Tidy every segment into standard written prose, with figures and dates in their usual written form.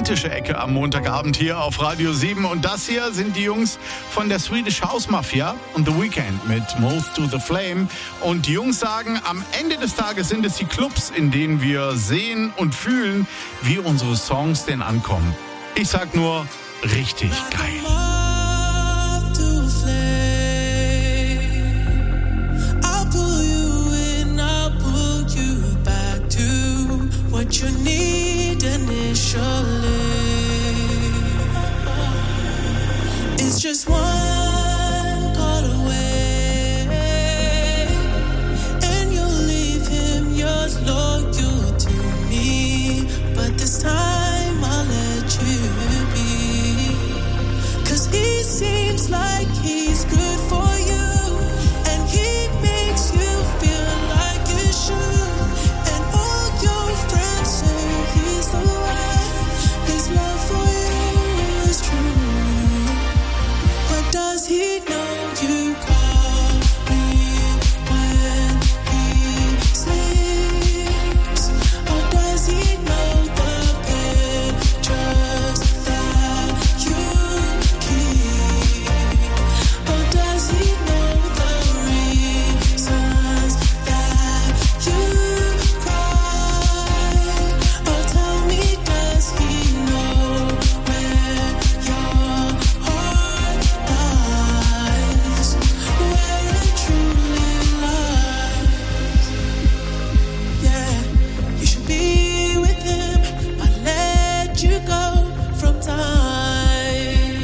romantische Ecke am Montagabend hier auf Radio 7. Und das hier sind die Jungs von der Swedish House Mafia und The Weeknd mit Moth to the Flame. Und die Jungs sagen, am Ende des Tages sind es die Clubs, in denen wir sehen und fühlen, wie unsere Songs denn ankommen. Ich sag nur, richtig geil. What you need initially, it's just one call away, and you'll leave him yours loyal to me. But this time I'll let you be, 'cause he seems like he's good for you, and he makes you feel like you should. Does he know you call me when he sleeps? Or does he know the pictures that you keep? Or does he know the reasons that you cry? Or tell me, does he know where your heart lies? Where it truly lies. Yeah, you should be with him. I let you go from time.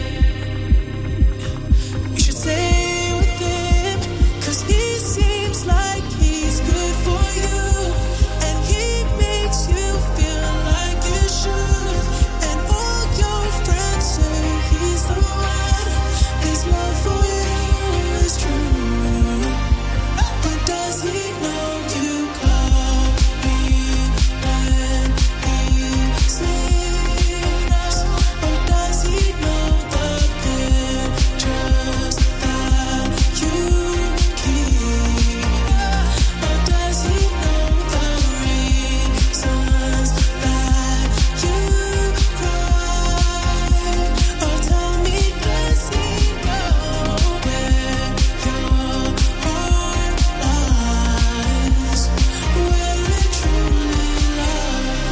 You should stay with him, 'cause he seems like he's good for you, and he makes you feel like you should. And all your friends say he's the one. His love for you is true. But does he know you call me when he sleeps? Or does he know the pictures that you keep? Or does he know the reasons that you cry? Or tell me, does he know where your heart lies? Where it truly lies?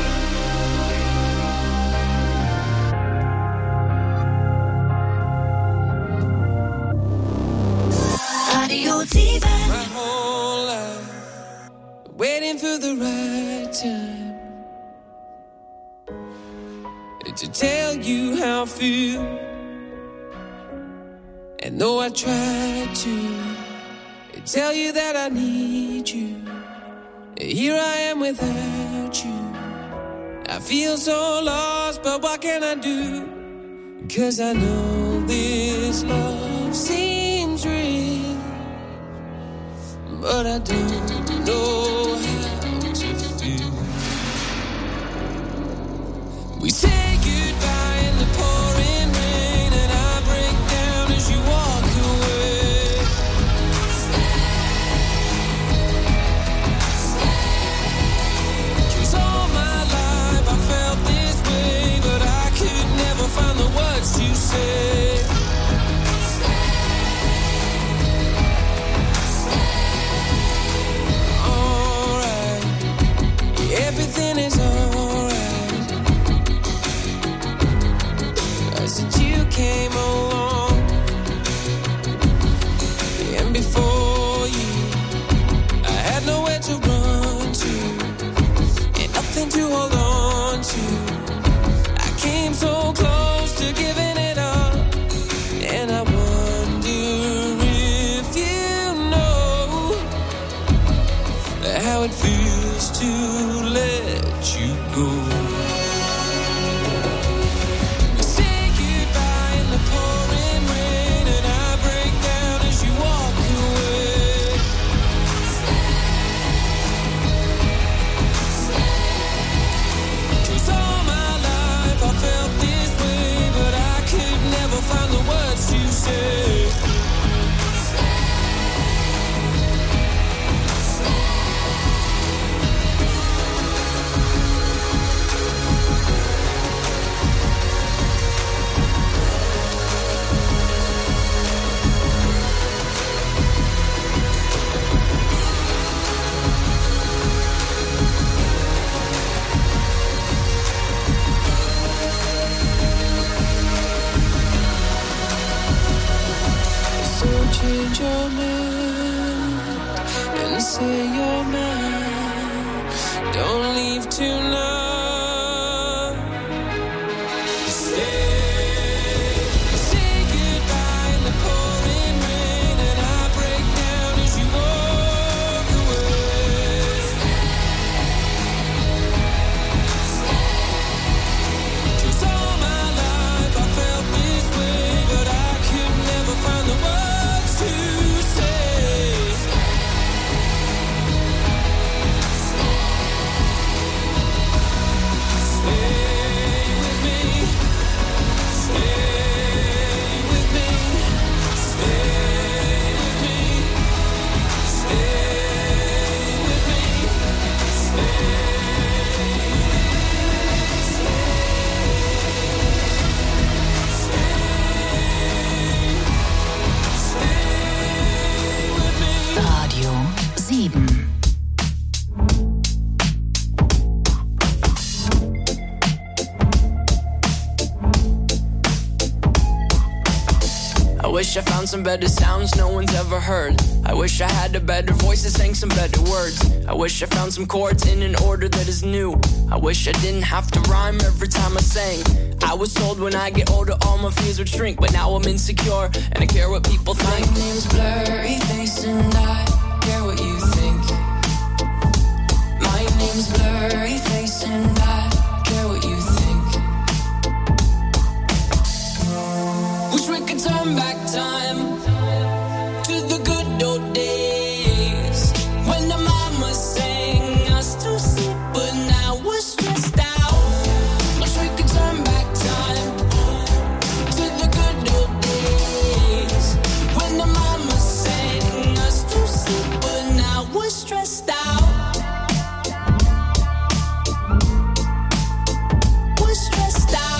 Radio Diva. My whole life waiting for the right time to tell you how I feel. And though I tried to tell you that I need you, here I am without you. I feel so lost, but what can I do? 'Cause I know this love seems real, but I don't know how to feel. We say goodbye in the pouring rain, and I break down as you walk away. 'Cause all my life I felt this way, but I could never find the words to say. Alright, everything is alright. Since you came along, and before you, I had nowhere to run to, and nothing to hold on to. I came so close to giving it up, and I wonder if you know how it feels to let you go. We say goodbye in the pouring rain, and I break down as you walk away. 'Cause all my life I felt this way, but I could never find the words to say. wanna say you're mine. Don't leave tonight. I wish I found some better sounds no one's ever heard. I wish I had a better voice that sang some better words. I wish I found some chords in an order that is new. I wish I didn't have to rhyme every time I sang. I was told when I get older all my fears would shrink, but now I'm insecure and I care what people think. My name's Blurry Face and I care what you think. My name's Blurry Face and I care what you think. Wish we could turn back time to the good old days when the mama sang us to sleep, but now we're stressed out. Wish we could turn back time to the good old days when the mama sang us to sleep, but now we're stressed out. We're stressed out.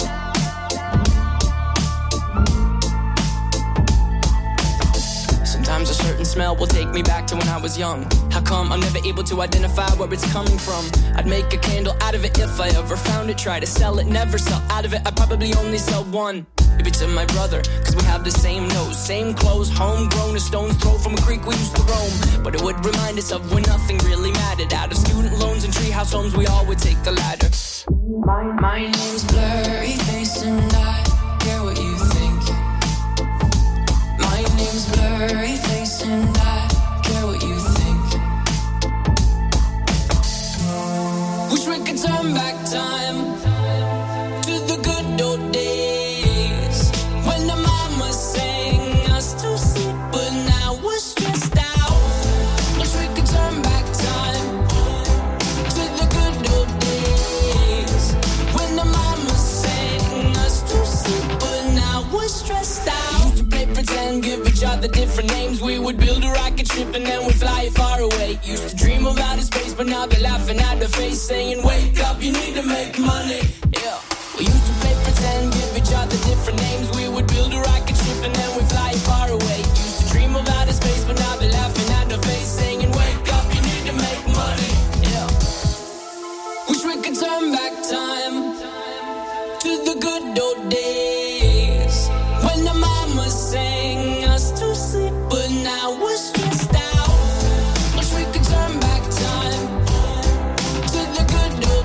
Sometimes a certain smell will take me back to when I was young. How come I'm never able to identify where it's coming from? I'd make a candle out of it if I ever found it. Try to sell it, never sell out of it. I'd probably only sell one. Maybe to my brother, cause we have the same nose, same clothes, homegrown, a stone's throw from a creek we used to roam. But it would remind us of when nothing really mattered. Out of student loans and treehouse homes, we all would take the ladder. My name's Blurry Face and I care what you think. My name's Blurry Face and I care what you think. Wish we could turn back time to the good old days when the mama sang us to sleep, but now we're stressed out. Wish we could turn back time to the good old days when the mama sang us to sleep, but now we're stressed out. Used to play pretend, give each other different names. We would build a rocket ship and then we'd fly it far away. Used to dream of outer space, but now they're laughing at the face, saying, wake up, you need to make money. Yeah. We used to play pretend, give each other different names. We would build a rocket ship and then we'd fly it far away. Used to dream of outer space, but now they're laughing at the face, saying, wake up, you need to make money. Yeah. Wish we could turn back time to the good old days when the mama sang us to sleep, but now we're stressed out. Wish we could turn back time to the good old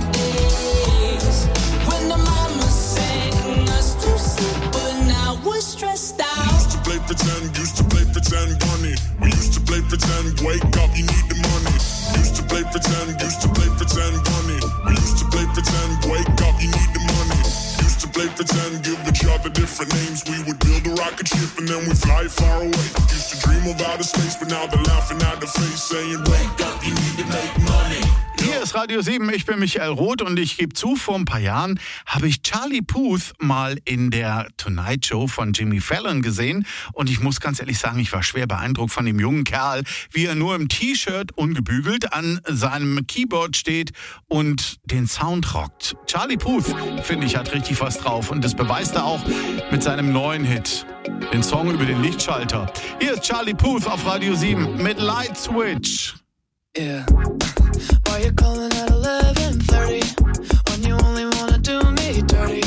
days when the mama sang us to sleep, but now we're stressed out. Used to play pretend, bunny. We used to play pretend, wake up, you need the money. Used to play pretend, bunny. We used to play pretend, wake up, you need the money. Used to play pretend, give each other different names. We would build a rocket ship and then we fly far away. Used to dream of outer space, but now they're laughing at the face, saying, wake up, you need to make money. Hier ist Radio 7, ich bin Michael Roth und ich gebe zu, vor ein paar Jahren habe ich Charlie Puth mal in der Tonight Show von Jimmy Fallon gesehen und ich muss ganz ehrlich sagen, ich war schwer beeindruckt von dem jungen Kerl, wie er nur im T-Shirt ungebügelt an seinem Keyboard steht und den Sound rockt. Charlie Puth, finde ich, hat richtig was drauf und das beweist er auch mit seinem neuen Hit, den Song über den Lichtschalter. Hier ist Charlie Puth auf Radio 7 mit Light Switch. Yeah. Why you calling at 11:30 when you only wanna do me dirty?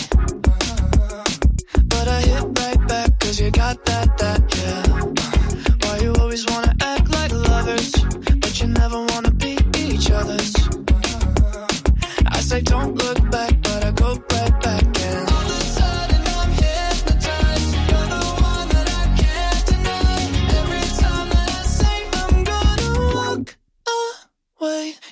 But I hit right back 'cause you got that, yeah. Why you always wanna act like lovers,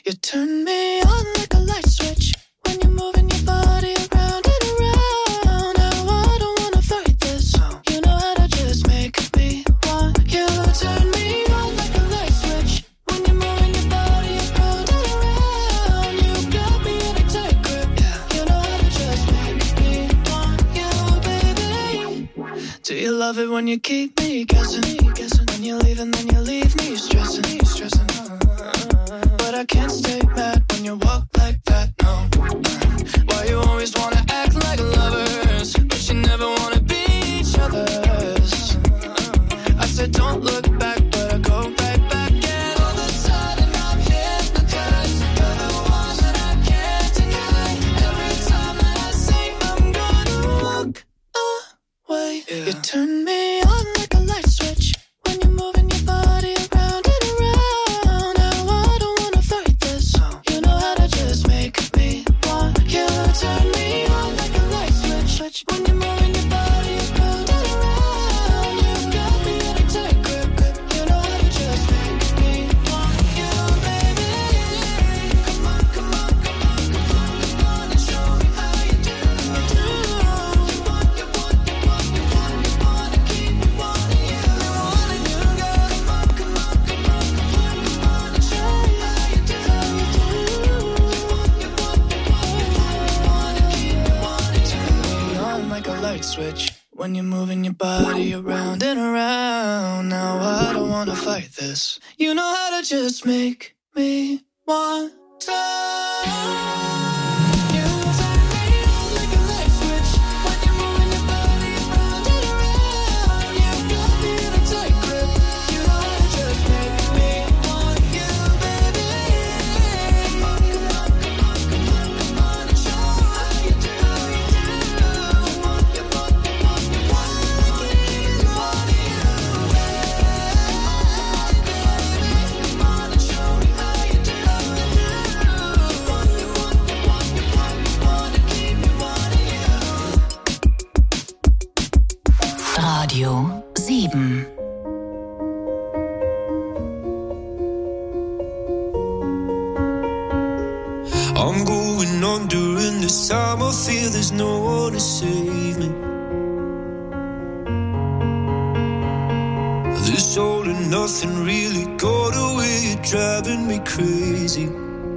You turn me on like a light switch when you're moving your body around and around. Now I don't wanna fight this. You know how to just make me want you. Turn me on like a light switch when you're moving your body around and around. You got me in a tight grip. You know how to just make me want you, baby. Do you love it when you keep me guessing? When you leave and then you leave me stressing. But I can't stay mad when you walk like that, no. Why you always wanna act like lovers, but you never wanna be each other's? I said don't look back, but I go right back. And all of a sudden I'm hypnotized. You're the one that I can't deny. Every time that I say I'm gonna walk away, you turn me on like a light switch when you're moving your body around and around. Now I don't wanna fight this. You know how to just make me want you. Turn me on like a light switch when you're moving your body around and around. You got me in a tight grip. You know how to just make me want you, baby. Come on, come on, come on, come on, come on and show me how you do. You want to keep me wanting you. Wanting you, girl. Come on, come on, come on, come on, come on and show me how you do. You want to keep me wanting. Turn me on like a light switch when you're moving your body around and around. Now I don't wanna fight this. You know how to just make me want to. You turn me on like a light switch when you're moving your body around and around. You got me in a tight grip. You know how to just make me want you, baby. Come on, come on, come on, come on, come on and show me how you do. You want to keep me wanting you. Come on and show me how you do. You want to keep me wanting you. Radio 7. I'm going on during this time. I feel there's no one to save me. This all and nothing really got away. You're driving me crazy.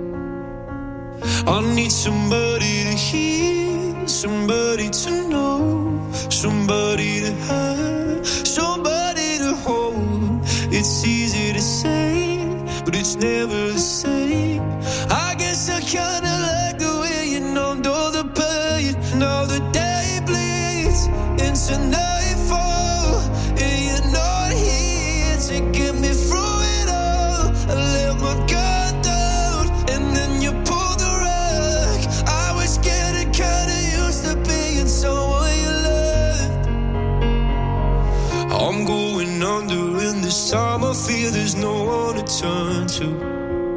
I need somebody to hear, somebody to know, somebody to have, somebody to hold. It's easy to say, but it's never the same. I guess I kinda like the way you numbed all the pain. Now the day bleeds into nightfall, and you're not here to get me through it all. I let my guard down, and then you pulled the rug. I was getting kinda used to being someone you loved. I'm going under in this time. I feel there's no one to turn to.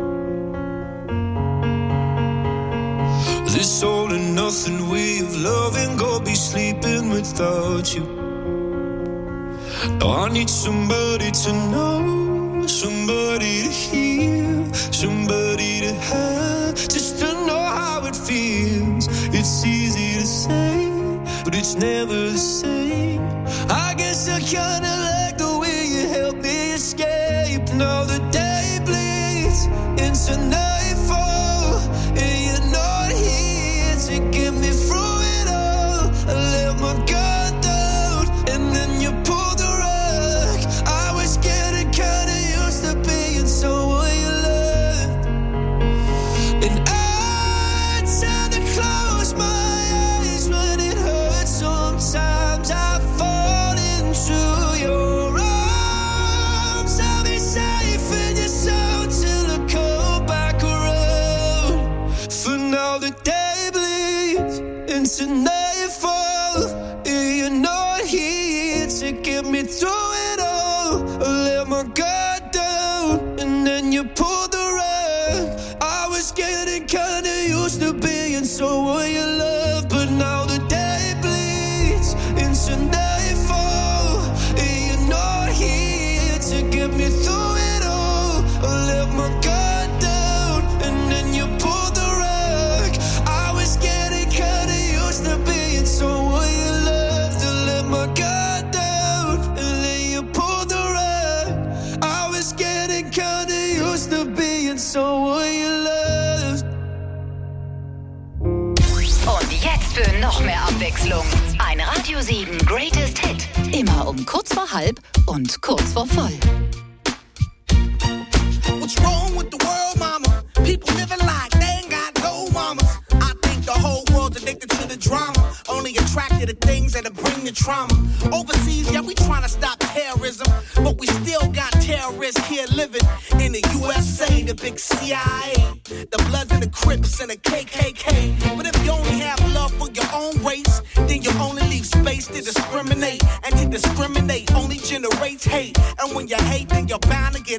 This all and nothing way of loving, go be sleeping without you. Now I need somebody to know, somebody to hear, somebody to have, just to know how it feels. It's easy to say, but it's never the same. I guess I kinda like the way you help me escape. Now the day bleeds into nightfall, and you're not here to get me through it all. I let my guard down, and then you pulled the rug. I was getting kinda used to being someone you loved. And I tend to close my eyes when it hurts. Sometimes I fall into your arms. I'll be safe in your soul till I come back around. Abwechslung. Ein Radio 7 Greatest Hit. Immer um kurz vor halb und kurz vor voll. What's wrong with the world, mama? People living like they ain't got no mamas. I think the whole world's addicted to the drama. Only attracted to things that'll bring the trauma. Overseas, yeah, we trying to stop terrorism. But we still got terrorists here living in the USA, the big CIA. The Bloods and the Crips and the KKK. But if you only have love for your own race, then you only leave space to discriminate. And to discriminate only generates hate. And when you hate, then you're bound to get